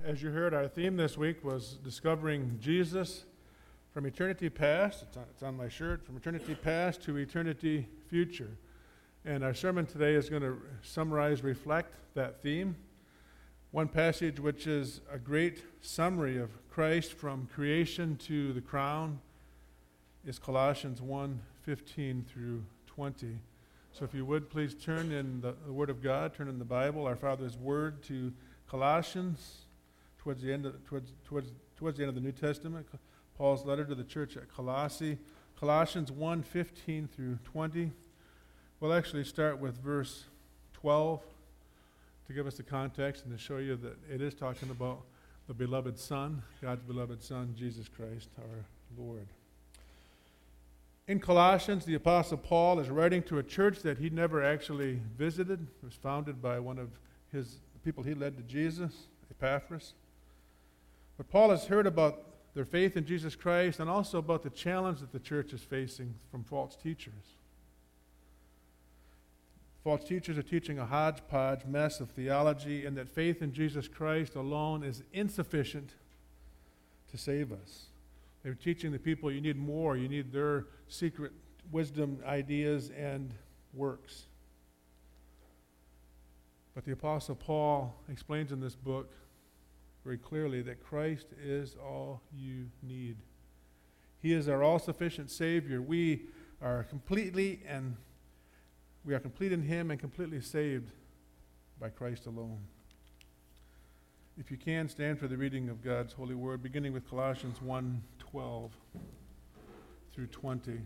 As you heard, our theme this week was discovering Jesus from eternity past. It's on my shirt. From eternity past to eternity future. And our sermon today is going to summarize, reflect that theme. One passage which is a great summary of Christ from creation to the crown is Colossians 1:15 through 20. So if you would, please turn in the Word of God, turn in the Bible, our Father's Word, to Colossians, towards the end of the New Testament, Paul's letter to the church at Colossae, Colossians 1:15 through 20. We'll actually start with verse 12 to give us the context and to show you that it is talking about the beloved Son, God's beloved Son, Jesus Christ, our Lord. In Colossians, the Apostle Paul is writing to a church that he never actually visited. It was founded by one of the people he led to Jesus, Epaphras. But Paul has heard about their faith in Jesus Christ and also about the challenge that the church is facing from false teachers. False teachers are teaching a hodgepodge mess of theology, and that faith in Jesus Christ alone is insufficient to save us. They're teaching the people you need more. You need their secret wisdom, ideas, and works. But the Apostle Paul explains in this book very clearly that Christ is all you need. He is our all-sufficient Savior. We are complete in Him and completely saved by Christ alone. If you can, stand for the reading of God's holy word, beginning with Colossians 1:12 through 20.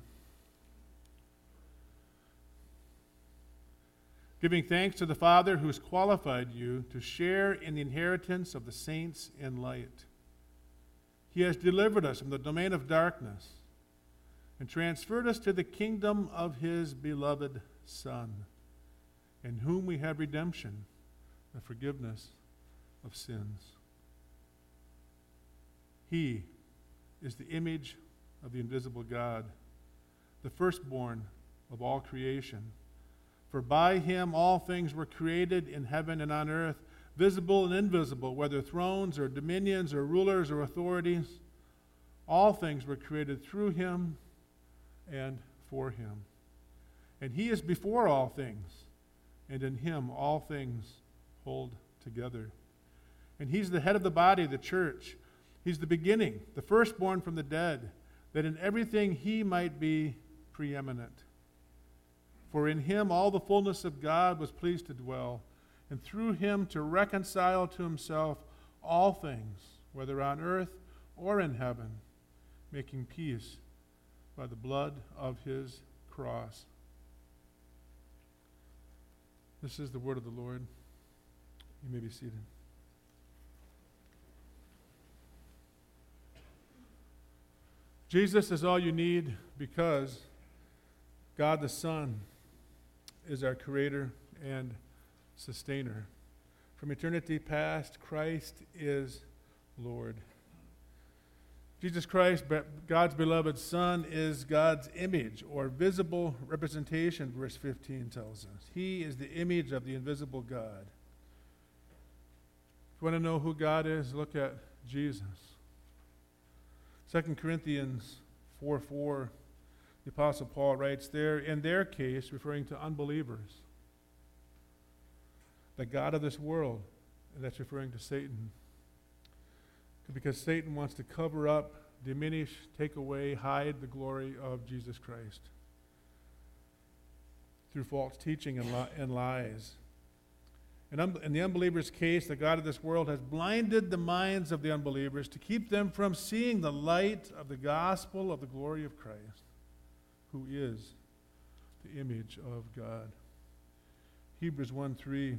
Giving thanks to the Father who has qualified you to share in the inheritance of the saints in light. He has delivered us from the domain of darkness and transferred us to the kingdom of His beloved Son, in whom we have redemption, the forgiveness of sins. He is the image of the invisible God, the firstborn of all creation. For by Him all things were created in heaven and on earth, visible and invisible, whether thrones or dominions or rulers or authorities. All things were created through Him and for Him. And He is before all things, and in Him all things hold together. And He's the head of the body, the church. He's the beginning, the firstborn from the dead, that in everything He might be preeminent. For in Him all the fullness of God was pleased to dwell, and through Him to reconcile to Himself all things, whether on earth or in heaven, making peace by the blood of His cross. This is the word of the Lord. You may be seated. Jesus is all you need because God the Son is our creator and sustainer. From eternity past, Christ is Lord. Jesus Christ, God's beloved Son, is God's image or visible representation, verse 15 tells us. He is the image of the invisible God. If you want to know who God is, look at Jesus. 2 Corinthians 4:4, the Apostle Paul writes there, in their case, referring to unbelievers, the God of this world, and that's referring to Satan. Because Satan wants to cover up, diminish, take away, hide the glory of Jesus Christ through false teaching and lies. In the unbeliever's case, the God of this world has blinded the minds of the unbelievers to keep them from seeing the light of the gospel of the glory of Christ, who is the image of God. Hebrews 1:3.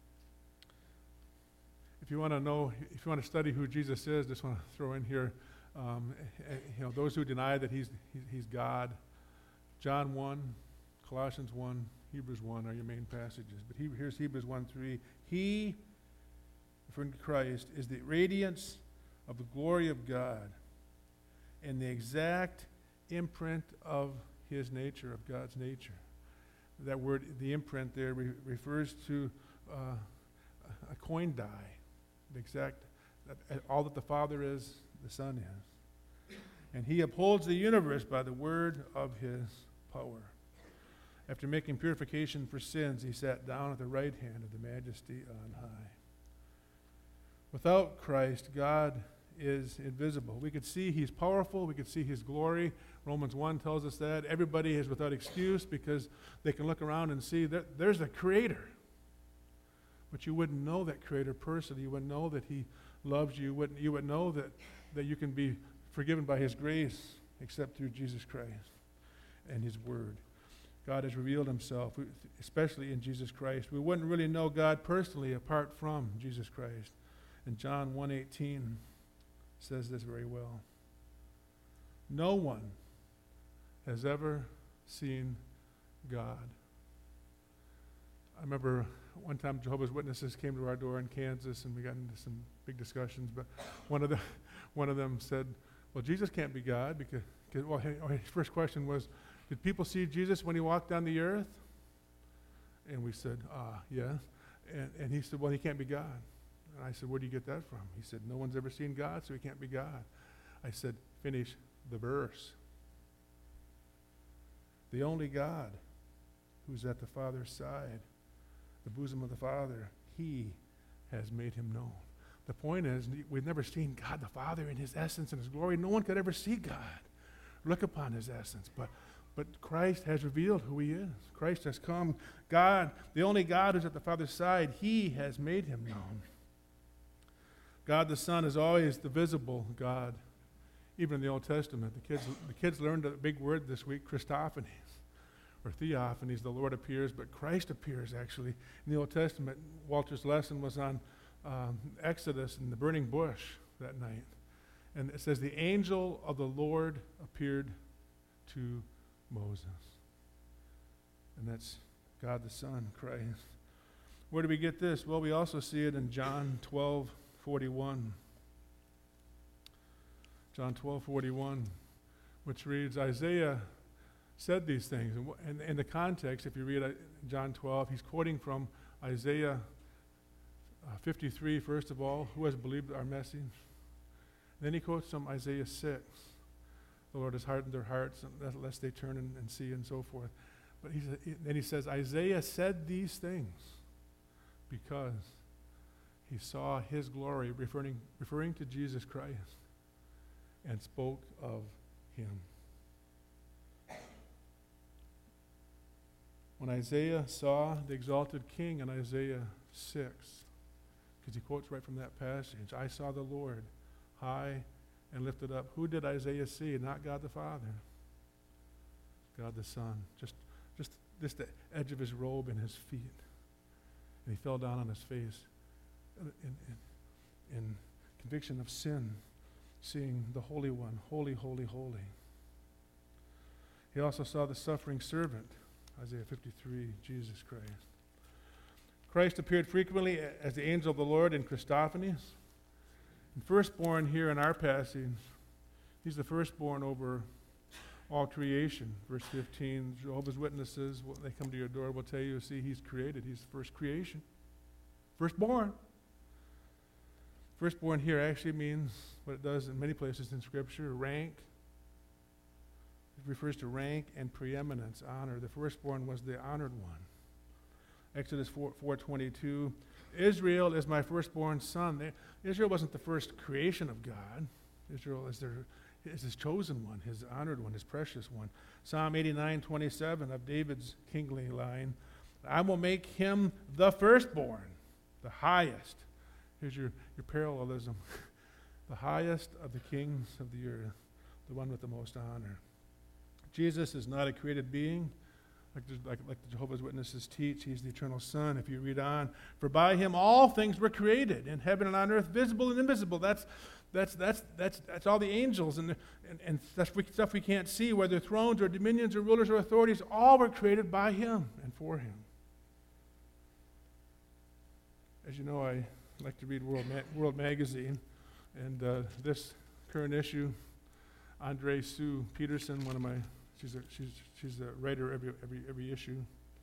If you want to study who Jesus is, just want to throw in here, those who deny that he's God. John 1, Colossians 1, Hebrews 1 are your main passages. But here's Hebrews 1:3. He, referring to Christ, is the radiance of the glory of God and the exact imprint of His nature, of God's nature. That word, the imprint there, refers to a coin die, the exact All that the Father is, the Son is. And he upholds the universe by the word of his power. After making purification for sins, he sat down at the right hand of the Majesty on high. Without Christ, God is invisible. We could see he's powerful. We could see his glory. Romans 1 tells us that. Everybody is without excuse because they can look around and see that there's a creator. But you wouldn't know that creator personally. You wouldn't know that he loves you. You wouldn't know that you can be forgiven by his grace except through Jesus Christ and his word. God has revealed himself, especially in Jesus Christ. We wouldn't really know God personally apart from Jesus Christ. And John 1:18 says this very well. No one has ever seen God. I remember one time Jehovah's Witnesses came to our door in Kansas, and we got into some big discussions, but one of them said, well, Jesus can't be God, because his first question was, did people see Jesus when he walked down the earth? And we said, yes. And he said, well, he can't be God. And I said, where do you get that from? He said, no one's ever seen God, so he can't be God. I said, finish the verse. The only God who's at the Father's side, the bosom of the Father, he has made him known. The point is, we've never seen God the Father in his essence and his glory. No one could ever see God, look upon his essence. But Christ has revealed who he is. Christ has come. God, the only God who's at the Father's side, he has made him known. God the Son is always the visible God. Even in the Old Testament, the kids learned a big word this week, Christophanies, or theophanies. The Lord appears, but Christ appears actually. In the Old Testament, Walter's lesson was on Exodus and the burning bush that night. And it says, the angel of the Lord appeared to Moses. And that's God the Son, Christ. Where do we get this? Well, we also see it in John 12:41. John 12:41, which reads, Isaiah said these things. And in the context, if you read John 12, he's quoting from Isaiah 53, first of all, who has believed our message? Then he quotes from Isaiah 6. The Lord has hardened their hearts, lest they turn and see, and so forth. But then he says, Isaiah said these things because he saw his glory, referring to Jesus Christ, and spoke of him. When Isaiah saw the exalted king in Isaiah 6, because he quotes right from that passage, I saw the Lord high and lifted up. Who did Isaiah see? Not God the Father. God the Son. Just the edge of his robe and his feet. And he fell down on his face in conviction of sin, seeing the Holy One, holy, holy, holy. He also saw the suffering servant, Isaiah 53, Jesus Christ. Christ appeared frequently as the angel of the Lord in Christophanies. And firstborn here in our passage, he's the firstborn over all creation. Verse 15, Jehovah's Witnesses, when they come to your door, will tell you, see, he's created. He's the first creation. Firstborn. Firstborn here actually means what it does in many places in Scripture, rank. It refers to rank and preeminence, honor. The firstborn was the honored one. Exodus 4:22, Israel is my firstborn son. Israel wasn't the first creation of God. Israel is his chosen one, his honored one, his precious one. Psalm 89:27 of David's kingly line, I will make him the firstborn, the highest. Here's your parallelism. The highest of the kings of the earth, the one with the most honor. Jesus is not a created being. Like the Jehovah's Witnesses teach, he's the eternal Son. If you read on, for by him all things were created, in heaven and on earth, visible and invisible. That's all the angels and stuff we can't see, whether thrones or dominions or rulers or authorities, all were created by him and for him. As you know, I like to read World Magazine, and this current issue, Andre Sue Peterson, one of my She's a writer every issue.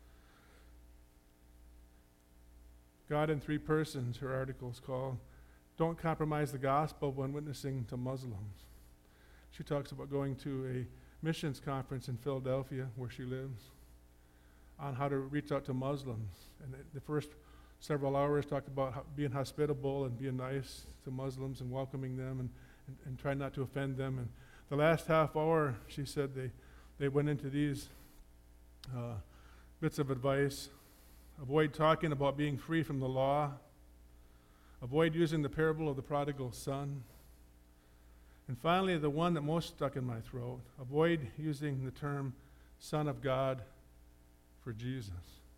God in Three Persons, her article is called. don't compromise the gospel when witnessing to Muslims. She talks about going to a missions conference in Philadelphia, where she lives, on how to reach out to Muslims. And the first several hours talked about being hospitable and being nice to Muslims and welcoming them and trying not to offend them. And the last half hour, she said they went into these bits of advice. Avoid talking about being free from the law. Avoid using the parable of the prodigal son. And finally, the one that most stuck in my throat, avoid using the term Son of God for Jesus.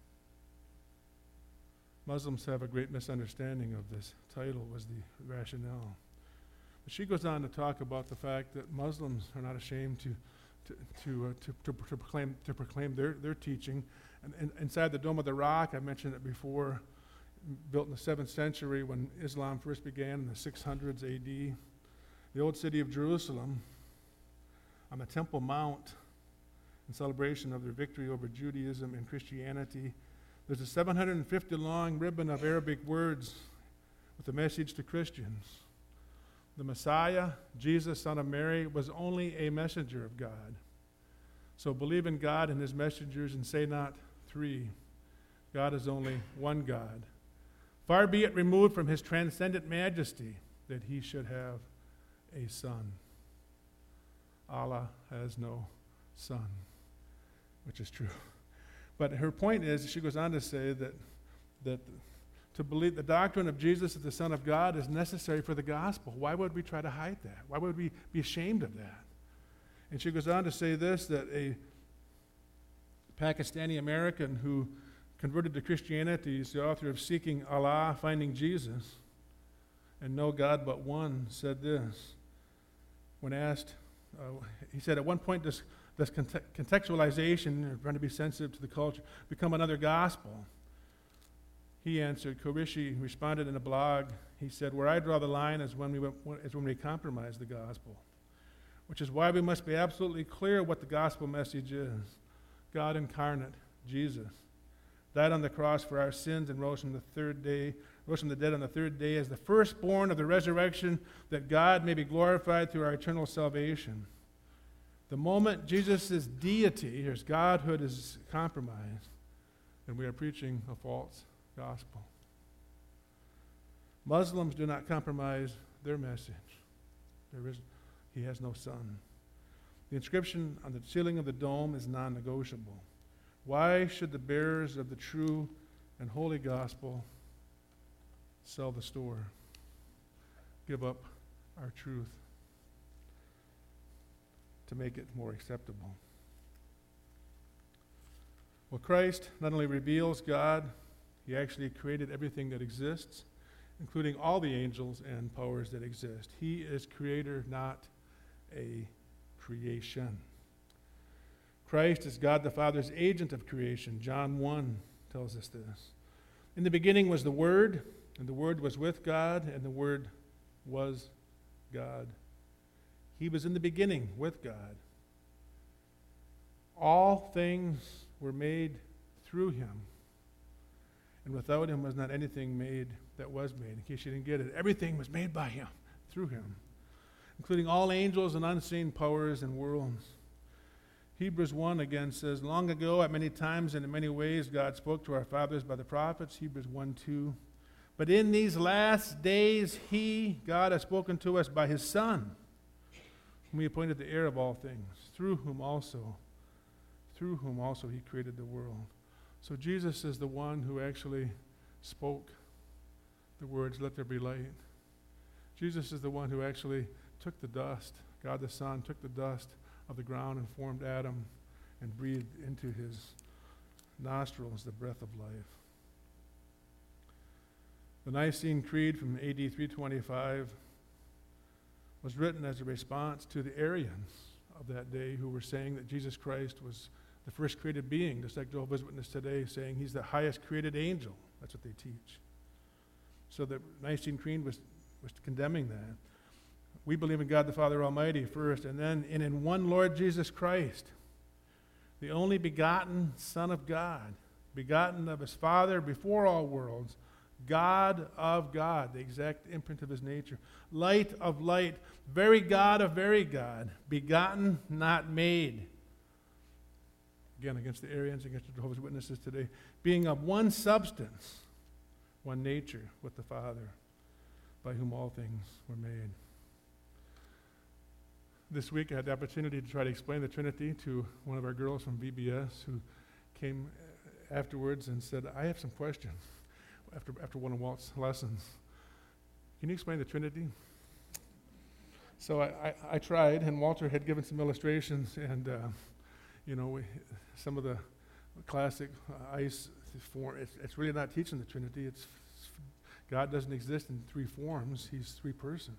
Muslims have a great misunderstanding of this title, was the rationale. But she goes on to talk about the fact that Muslims are not ashamed to proclaim their teaching. And inside the Dome of the Rock, I mentioned it before, built in the 7th century when Islam first began in the 600s AD. The old city of Jerusalem, on the Temple Mount, in celebration of their victory over Judaism and Christianity, there's a 750-long ribbon of Arabic words with a message to Christians. The Messiah, Jesus, son of Mary, was only a messenger of God. So believe in God and his messengers and say not three. God is only one God. Far be it removed from his transcendent majesty that he should have a son. Allah has no son, which is true. But her point is, she goes on to say that to believe the doctrine of Jesus as the Son of God is necessary for the gospel. Why would we try to hide that? Why would we be ashamed of that? And she goes on to say this, that a Pakistani American who converted to Christianity is the author of Seeking Allah, Finding Jesus, and No God But One, said this. When asked, he said, at one point, does contextualization, trying to be sensitive to the culture, become another gospel? He answered, Qureshi responded in a blog, he said, where I draw the line is when we compromise the gospel, which is why we must be absolutely clear what the gospel message is. God incarnate, Jesus, died on the cross for our sins and rose from the dead on the third day as the firstborn of the resurrection, that God may be glorified through our eternal salvation. The moment Jesus' deity, his godhood, is compromised, then we are preaching a false gospel. Muslims do not compromise their message. He has no son. The inscription on the ceiling of the dome is non-negotiable. Why should the bearers of the true and holy gospel sell the store, give up our truth to make it more acceptable? Well, Christ not only reveals God, he actually created everything that exists, including all the angels and powers that exist. He is creator, not a creation. Christ is God the Father's agent of creation. John 1 tells us this. In the beginning was the Word, and the Word was with God, and the Word was God. He was in the beginning with God. All things were made through him, and without him was not anything made that was made. In case you didn't get it, everything was made by him, through him, including all angels and unseen powers and worlds. Hebrews 1 again says, long ago, at many times and in many ways, God spoke to our fathers by the prophets. Hebrews 1:2. But in these last days, God, has spoken to us by his Son, whom he appointed the heir of all things, through whom also he created the world. So Jesus is the one who actually spoke the words, let there be light. Jesus is the one who actually took the dust. God the Son took the dust of the ground and formed Adam and breathed into his nostrils the breath of life. The Nicene Creed from AD 325 was written as a response to the Arians of that day who were saying that Jesus Christ was the first created being, just like Jehovah's Witness today, saying he's the highest created angel. That's what they teach. So the Nicene Creed was condemning that. We believe in God the Father Almighty first, and then in one Lord Jesus Christ, the only begotten Son of God, begotten of his Father before all worlds, God of God, the exact imprint of his nature. Light of light, very God of very God, begotten, not made. Again, against the Arians, against the Jehovah's Witnesses today. Being of one substance, one nature with the Father, by whom all things were made. This week I had the opportunity to try to explain the Trinity to one of our girls from VBS who came afterwards and said, I have some questions after one of Walt's lessons. Can you explain the Trinity? So I tried, and Walter had given some illustrations, and some of the classic ICE form, it's really not teaching the Trinity. It's God doesn't exist in three forms. He's three persons.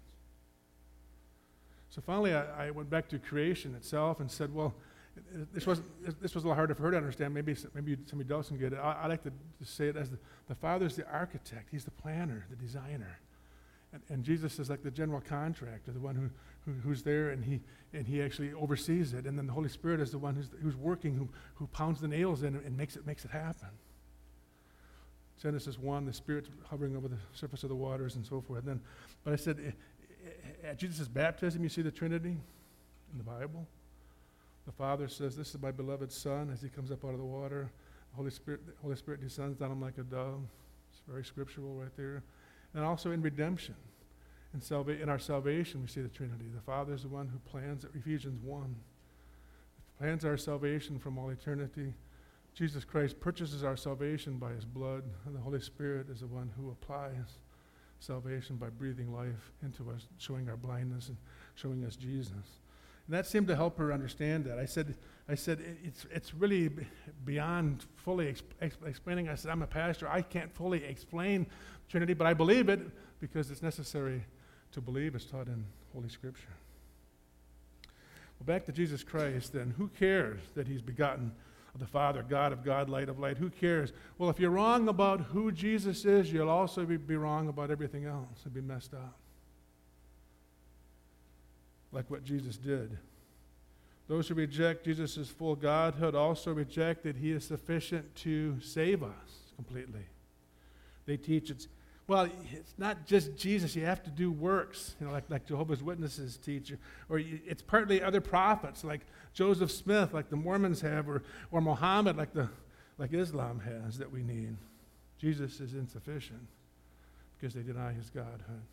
So finally I went back to creation itself and said, well, this was a little harder for her to understand. Maybe somebody else can get it. I like to say it as the Father's the architect. He's the planner, the designer. And Jesus is like the general contractor, the one who's there, and he actually oversees it. And then the Holy Spirit is the one who's working, who pounds the nails in and makes it happen. Genesis 1, the Spirit's hovering over the surface of the waters and so forth. But I said, at Jesus' baptism, you see the Trinity in the Bible. The Father says, this is my beloved Son, as he comes up out of the water. The Holy Spirit descends on him like a dove. It's very scriptural right there. And also in redemption. In our salvation, we see the Trinity. The Father is the one who plans, Ephesians 1, plans our salvation from all eternity. Jesus Christ purchases our salvation by his blood, and the Holy Spirit is the one who applies salvation by breathing life into us, showing our blindness and showing us Jesus. And that seemed to help her understand that. I said it's really beyond fully explaining. I said, I'm a pastor. I can't fully explain Trinity, but I believe it because it's necessary to believe. It's taught in Holy Scripture. Well, back to Jesus Christ then. Who cares that he's begotten of the Father, God of God, light of light? Who cares? Well, if you're wrong about who Jesus is, you'll also be wrong about everything else. It'll be messed up. Like what Jesus did. Those who reject Jesus' full Godhood also reject that he is sufficient to save us completely. They teach it's not just Jesus. You have to do works, like Jehovah's Witnesses teach, or it's partly other prophets, like Joseph Smith, like the Mormons have, or Muhammad, like Islam has, that we need. Jesus is insufficient because they deny his Godhood.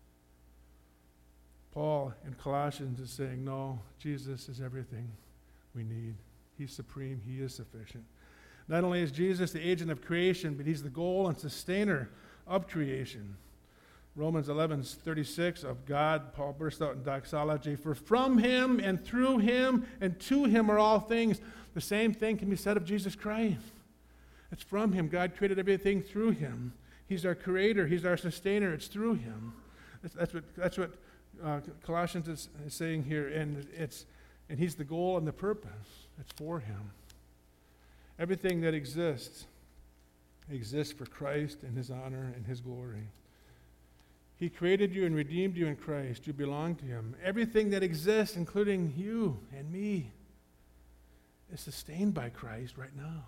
Paul in Colossians is saying, no, Jesus is everything we need. He's supreme. He is sufficient. Not only is Jesus the agent of creation, but he's the goal and sustainer of creation. Romans 11:36 of God, Paul bursts out in doxology, for from him and through him and to him are all things. The same thing can be said of Jesus Christ. It's from him. God created everything through him. He's our creator. He's our sustainer. It's through him. That's what Colossians is saying here, and he's the goal and the purpose. It's for him. Everything that exists for Christ and his honor and his glory. He created you and redeemed you in Christ. You belong to him. Everything that exists, including you and me, is sustained by Christ right now.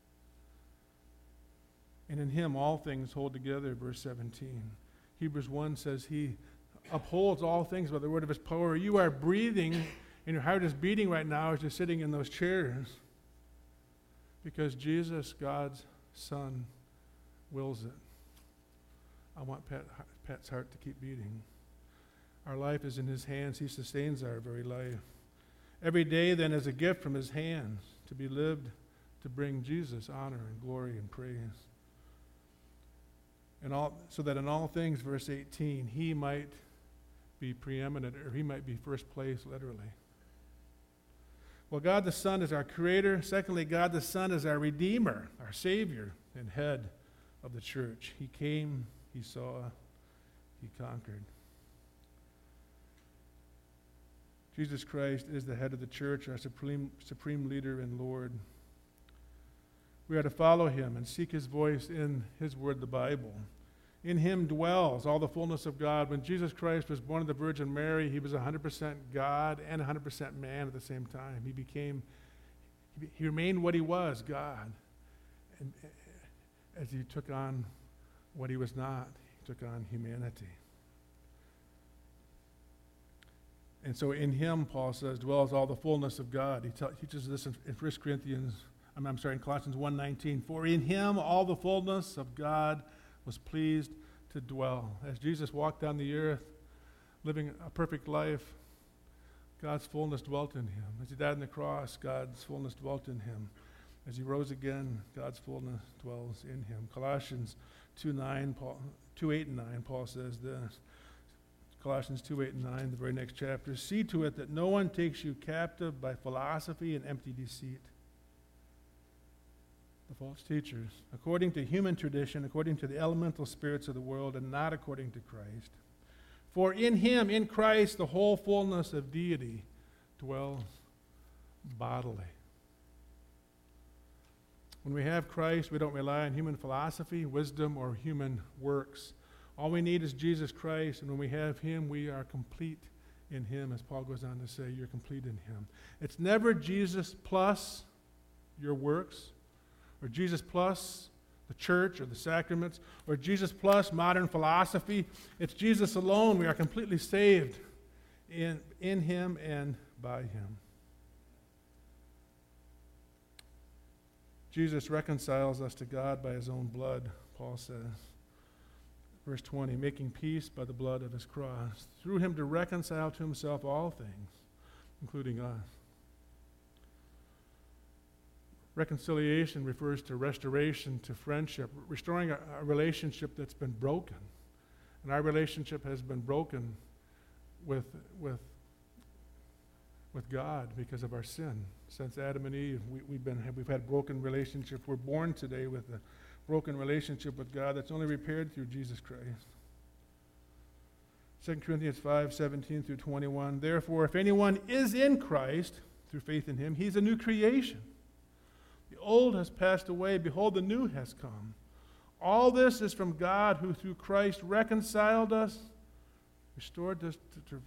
And in him all things hold together, verse 17. Hebrews 1 says he upholds all things by the word of his power. You are breathing, and your heart is beating right now as you're sitting in those chairs because Jesus, God's Son, wills it. I want Pat's heart to keep beating. Our life is in his hands. He sustains our very life. Every day then is a gift from his hands to be lived to bring Jesus honor and glory and praise. So that in all things, verse 18, he might be preeminent, or he might be first place, literally. Well, God the Son is our creator. Secondly, God the Son is our redeemer, our savior, and head of the church. He came, he saw, he conquered. Jesus Christ is the head of the church, our supreme leader and Lord. We are to follow him and seek his voice in his word, the Bible. In him dwells all the fullness of God. When Jesus Christ was born of the Virgin Mary, he was 100% God and 100% man at the same time. He remained what he was, God, and as he took on what he was not. He took on humanity. And so in him, Paul says, dwells all the fullness of God. He teaches this in 1 Corinthians, in Colossians 1:19. For in him all the fullness of God was pleased to dwell. As Jesus walked down the earth, living a perfect life, God's fullness dwelt in him. As he died on the cross, God's fullness dwelt in him. As he rose again, God's fullness dwells in him. Colossians 2:8 and 9, Paul says this. Colossians 2:8 and 9, the very next chapter. See to it that no one takes you captive by philosophy and empty deceit. The false teachers, according to human tradition, according to the elemental spirits of the world, and not according to Christ. For in him, in Christ, the whole fullness of deity dwells bodily. When we have Christ, we don't rely on human philosophy, wisdom, or human works. All we need is Jesus Christ, and when we have him, we are complete in him, as Paul goes on to say, you're complete in him. It's never Jesus plus your works, or Jesus plus the church or the sacraments, or Jesus plus modern philosophy. It's Jesus alone. We are completely saved in him and by him. Jesus reconciles us to God by his own blood, Paul says. Verse 20, making peace by the blood of his cross, through him to reconcile to himself all things, including us. Reconciliation refers to restoration, to friendship, restoring a relationship that's been broken. And our relationship has been broken with God because of our sin. Since Adam and Eve, we've had broken relationships. We're born today with a broken relationship with God that's only repaired through Jesus Christ. 2 Corinthians 5:17 through 21. Therefore, if anyone is in Christ, through faith in him, he's a new creation. The old has passed away. Behold, the new has come. All this is from God, who through Christ reconciled us, restored us to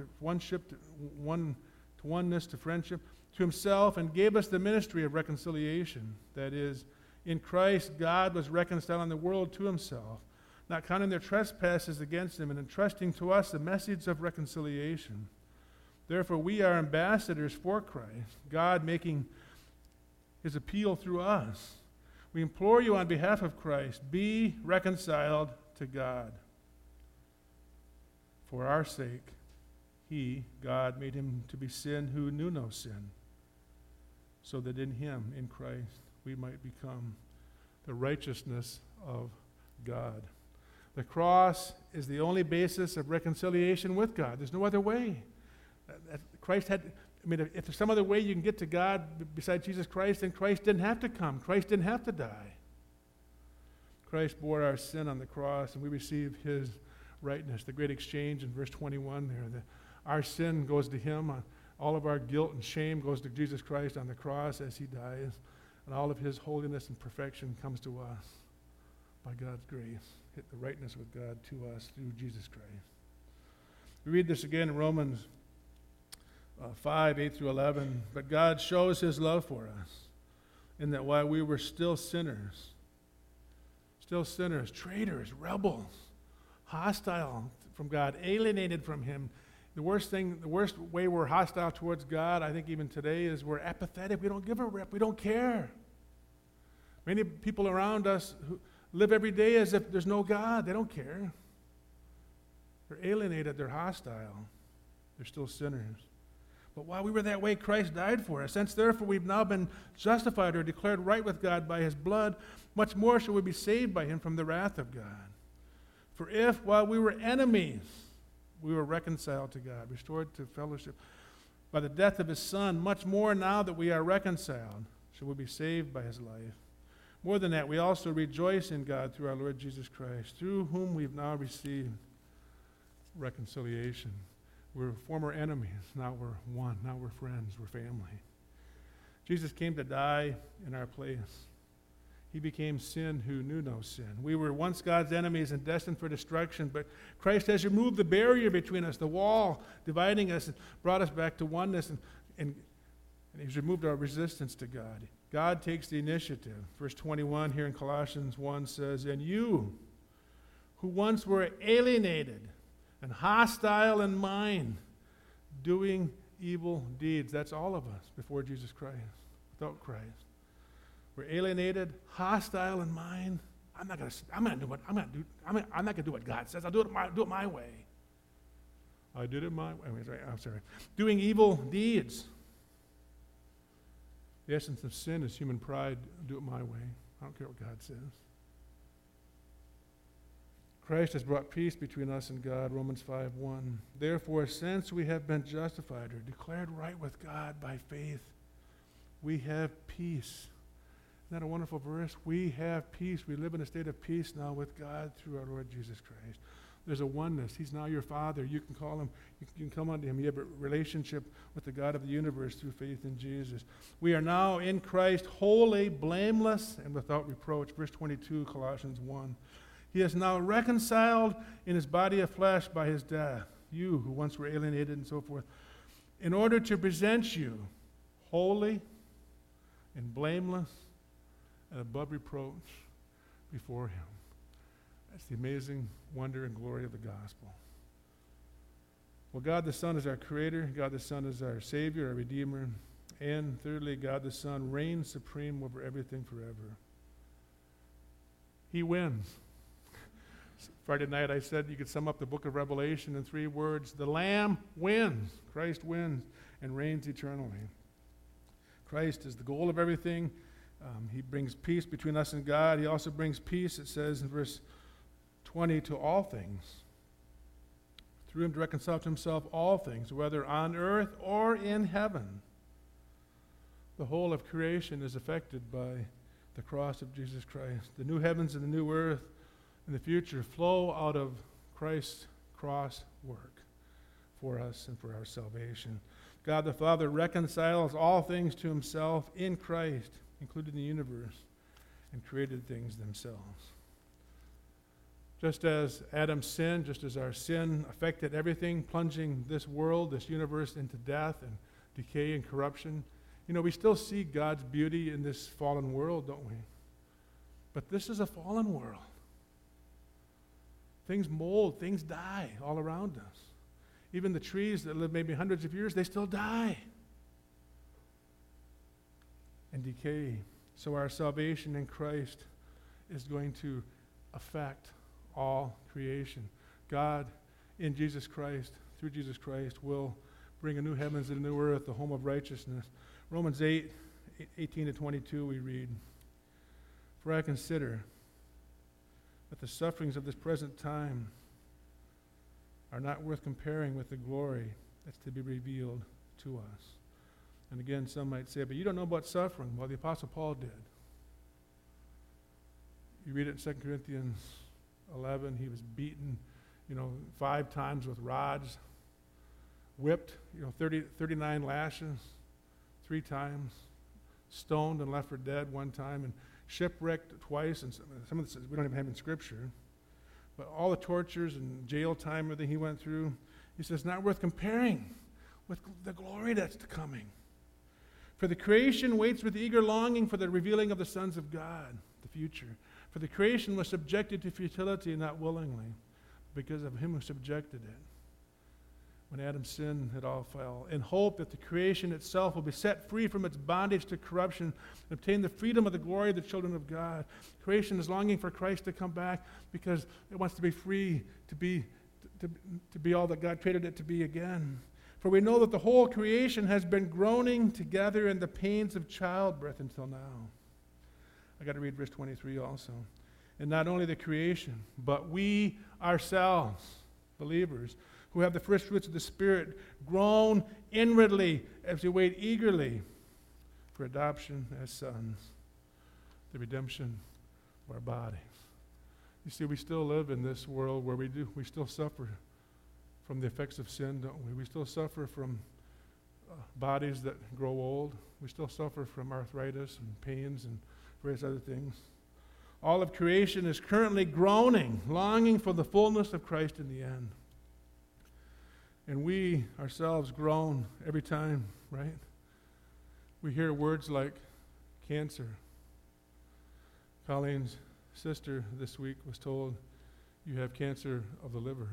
oneness, to friendship, to himself, and gave us the ministry of reconciliation. That is, in Christ, God was reconciling the world to himself, not counting their trespasses against them, and entrusting to us the message of reconciliation. Therefore, we are ambassadors for Christ, God making his appeal through us. We implore you on behalf of Christ, be reconciled to God. For our sake, he, God, made him to be sin who knew no sin, so that in him, in Christ, we might become the righteousness of God. The cross is the only basis of reconciliation with God. There's no other way. Christ had, if there's some other way you can get to God besides Jesus Christ, then Christ didn't have to come. Christ didn't have to die. Christ bore our sin on the cross, and we receive his rightness. The great exchange in verse 21 there. Our sin goes to him. All of our guilt and shame goes to Jesus Christ on the cross as he dies. And all of his holiness and perfection comes to us by God's grace. Hit the rightness with God to us through Jesus Christ. We read this again in Romans 5:8 through 11. But God shows his love for us in that while we were still sinners, traitors, rebels, hostile from God, alienated from him. The worst way we're hostile towards God, I think even today, is we're apathetic. We don't give a rip. We don't care. Many people around us who live every day as if there's no God. They don't care. They're alienated. They're hostile. They're still sinners. But while we were that way, Christ died for us. Since therefore we've now been justified or declared right with God by his blood, much more shall we be saved by him from the wrath of God. For if, while we were enemies, we were reconciled to God, restored to fellowship by the death of his Son, much more now that we are reconciled, shall we be saved by his life. More than that, we also rejoice in God through our Lord Jesus Christ, through whom we've now received reconciliation. We're former enemies, now we're one, now we're friends, we're family. Jesus came to die in our place. He became sin who knew no sin. We were once God's enemies and destined for destruction, but Christ has removed the barrier between us, the wall dividing us, and brought us back to oneness, and he's removed our resistance to God. God takes the initiative. Verse 21 here in Colossians 1 says, and you who once were alienated and hostile in mind, doing evil deeds. That's all of us before Jesus Christ, without Christ. We're alienated, hostile in mind. I'm not going to do what God says. I'll do it my way. I did it my way. I'm sorry. Doing evil deeds. The essence of sin is human pride. Do it my way. I don't care what God says. Christ has brought peace between us and God, Romans 5:1. Therefore, since we have been justified or declared right with God by faith, we have peace. Isn't that a wonderful verse? We have peace. We live in a state of peace now with God through our Lord Jesus Christ. There's a oneness. He's now your Father. You can call him. You can come unto him. You have a relationship with the God of the universe through faith in Jesus. We are now in Christ, holy, blameless, and without reproach. Verse 22, Colossians 1. He is now reconciled in his body of flesh by his death, you who once were alienated and so forth, in order to present you holy and blameless and above reproach before him. That's the amazing wonder and glory of the gospel. Well, God the Son is our creator. God the Son is our Savior, our Redeemer. And thirdly, God the Son reigns supreme over everything forever. He wins. Friday night I said you could sum up the book of Revelation in 3 words. The Lamb wins. Christ wins and reigns eternally. Christ is the goal of everything. He brings peace between us and God. He also brings peace, it says in verse 20, to all things. Through him to reconcile to himself all things, whether on earth or in heaven. The whole of creation is affected by the cross of Jesus Christ. The new heavens and the new earth in the future flow out of Christ's cross work for us and for our salvation. God the Father reconciles all things to himself in Christ, including the universe, and created things themselves. Just as Adam's sin, just as our sin affected everything, plunging this world, this universe into death and decay and corruption, we still see God's beauty in this fallen world, don't we? But this is a fallen world. Things mold, things die all around us. Even the trees that live maybe hundreds of years, they still die and decay. So our salvation in Christ is going to affect all creation. God, in Jesus Christ, through Jesus Christ, will bring a new heavens and a new earth, the home of righteousness. Romans 8:18-22 we read, For I consider that the sufferings of this present time are not worth comparing with the glory that's to be revealed to us. And again, some might say, but you don't know about suffering. Well, the Apostle Paul did. You read it in 2 Corinthians 11. He was beaten, 5 times with rods, whipped, 39 lashes, 3 times, stoned and left for dead 1 time, and shipwrecked twice, and some of this we don't even have in Scripture. But all the tortures and jail time, everything he went through, he says, not worth comparing with the glory that's coming. For the creation waits with eager longing for the revealing of the sons of God, the future. For the creation was subjected to futility, not willingly, because of him who subjected it. When Adam's sin had all fell, in hope that the creation itself will be set free from its bondage to corruption and obtain the freedom of the glory of the children of God. Creation is longing for Christ to come back because it wants to be free, to be all that God created it to be again. For we know that the whole creation has been groaning together in the pains of childbirth until now. I got to read verse 23 also. And not only the creation, but we ourselves, believers, who have the first fruits of the Spirit, groan inwardly as we wait eagerly for adoption as sons, the redemption of our bodies. You see, we still live in this world where we still suffer from the effects of sin, don't we? We still suffer from bodies that grow old. We still suffer from arthritis and pains and various other things. All of creation is currently groaning, longing for the fullness of Christ in the end. And we ourselves groan every time, right? We hear words like cancer. Colleen's sister this week was told you have cancer of the liver,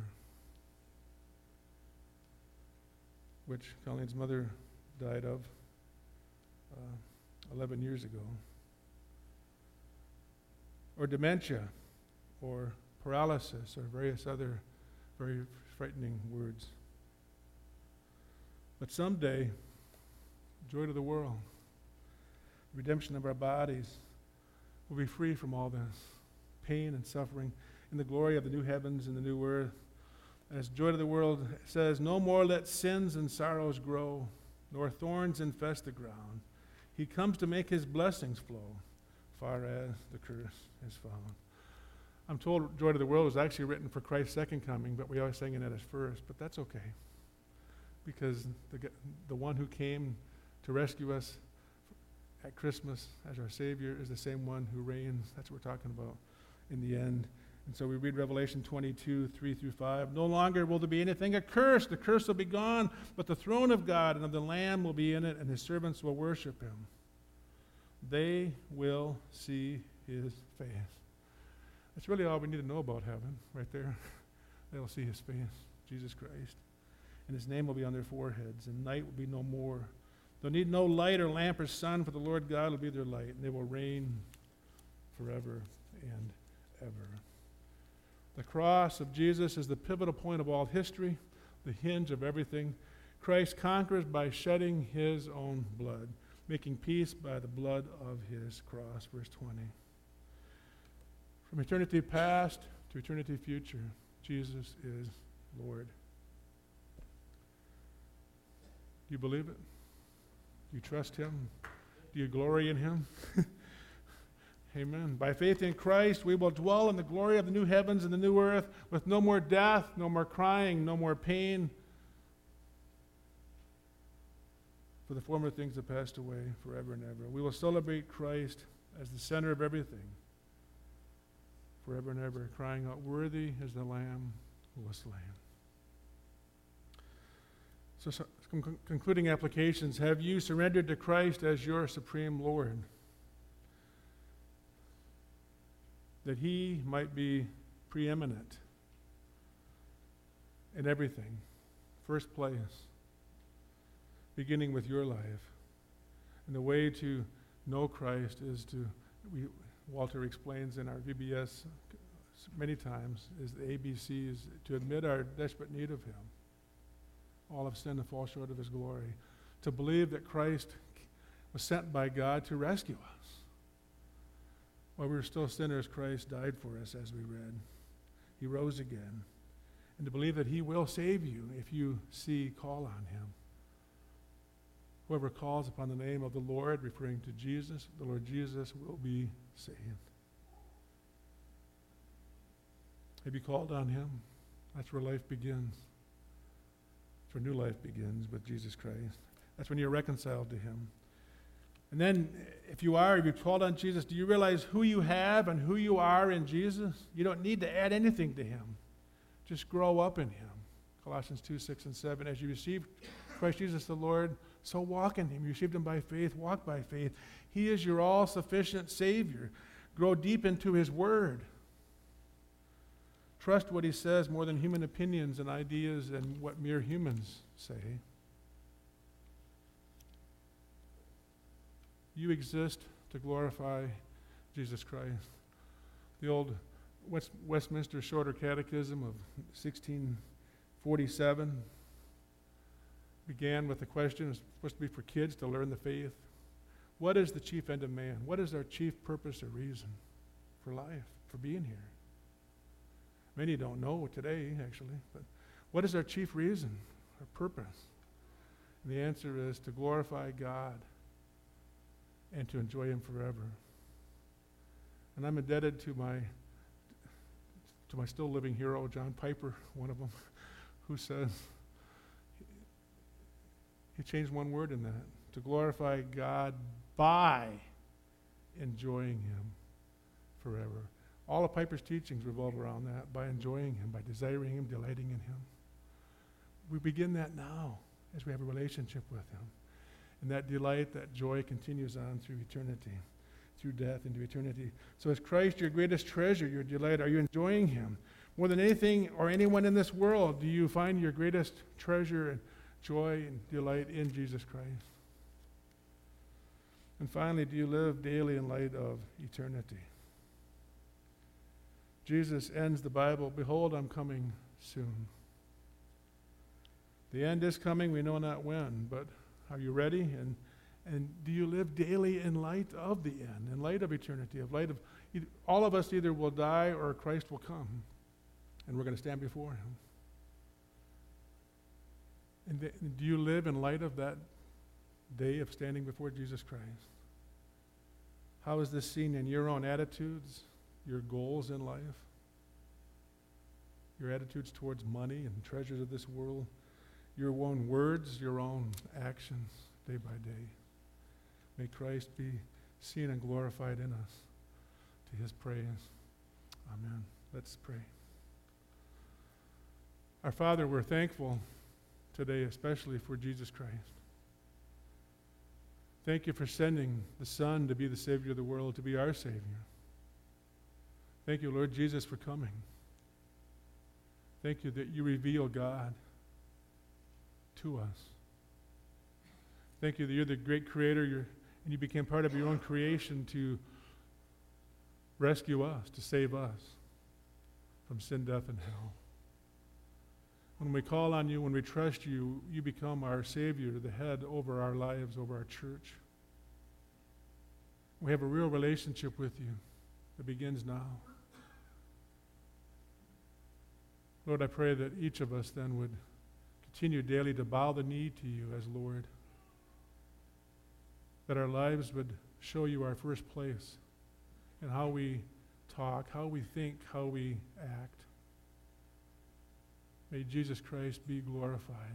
which Colleen's mother died of 11 years ago. Or dementia, or paralysis, or various other very frightening words. But someday, joy to the world, redemption of our bodies, will be free from all this pain and suffering in the glory of the new heavens and the new earth. As joy to the world says, no more let sins and sorrows grow, nor thorns infest the ground. He comes to make his blessings flow, far as the curse is found. I'm told joy to the world was actually written for Christ's second coming, but we always sang it as first, but that's okay. Because the one who came to rescue us at Christmas as our Savior is the same one who reigns. That's what we're talking about in the end. And so we read Revelation 22, 3 through 5. No longer will there be anything accursed. The curse will be gone, but the throne of God and of the Lamb will be in it, and his servants will worship him. They will see his face. That's really all we need to know about heaven, right there. They'll see his face, Jesus Christ. And his name will be on their foreheads, and night will be no more. They'll need no light or lamp or sun, for the Lord God will be their light, and they will reign forever and ever. The cross of Jesus is the pivotal point of all history, the hinge of everything. Christ conquers by shedding his own blood, making peace by the blood of his cross. Verse 20. From eternity past to eternity future, Jesus is Lord. Do you believe it? Do you trust him? Do you glory in him? Amen. By faith in Christ, we will dwell in the glory of the new heavens and the new earth with no more death, no more crying, no more pain. For the former things have passed away forever and ever. We will celebrate Christ as the center of everything forever and ever, crying out, worthy is the Lamb who was slain. So some concluding applications. Have you surrendered to Christ as your supreme Lord? That he might be preeminent in everything, first place, beginning with your life. And the way to know Christ is Walter explains in our VBS many times, is the ABCs, to admit our desperate need of him. All have sinned and fall short of his glory. To believe that Christ was sent by God to rescue us. While we were still sinners, Christ died for us, as we read. He rose again. And to believe that he will save you if you call on him. Whoever calls upon the name of the Lord, referring to Jesus, the Lord Jesus will be saved. Have you called on him? That's where life begins. That's where new life begins with Jesus Christ. That's when you're reconciled to him. And then, if you've called on Jesus, do you realize who you have and who you are in Jesus? You don't need to add anything to him. Just grow up in him. Colossians 2, 6, and 7. As you receive Christ Jesus the Lord, so walk in him. You received him by faith, walk by faith. He is your all-sufficient Savior. Grow deep into his word. Trust what he says more than human opinions and ideas and what mere humans say. You exist to glorify Jesus Christ. The old Westminster Shorter Catechism of 1647 began with a question. It's supposed to be for kids to learn the faith. What is the chief end of man? What is our chief purpose or reason for life, for being here? Many don't know today, actually, but what is our chief reason, our purpose? And the answer is to glorify God and to enjoy him forever. And I'm indebted to my still living hero, John Piper, one of them, who says, he changed one word in that, to glorify God by enjoying him forever. All of Piper's teachings revolve around that, by enjoying him, by desiring him, delighting in him. We begin that now as we have a relationship with him. And that delight, that joy continues on through eternity, through death into eternity. So is Christ your greatest treasure, your delight? Are you enjoying him? More than anything or anyone in this world, do you find your greatest treasure and joy and delight in Jesus Christ? And finally, do you live daily in light of eternity? Jesus ends the Bible, "Behold, I'm coming soon." The end is coming, we know not when, but are you ready? And do you live daily in light of the end, in light of eternity, all of us either will die or Christ will come, and we're going to stand before him. And do you live in light of that day of standing before Jesus Christ? How is this seen in your own attitudes, your goals in life, your attitudes towards money and treasures of this world, your own words, your own actions day by day? May Christ be seen and glorified in us to his praise. Amen. Let's pray. Our Father, we're thankful today especially for Jesus Christ. Thank you for sending the Son to be the Savior of the world, to be our Savior. Thank you, Lord Jesus, for coming. Thank you that you reveal God to us. Thank you that you're the great creator, and you became part of your own creation to rescue us, to save us from sin, death, and hell. When we call on you, when we trust you, you become our Savior, the head over our lives, over our church. We have a real relationship with you that begins now. Lord, I pray that each of us then would continue daily to bow the knee to you as Lord, that our lives would show you our first place in how we talk, how we think, how we act. May Jesus Christ be glorified.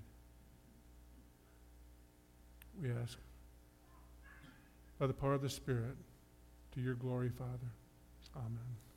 We ask by the power of the Spirit, to your glory, Father. Amen.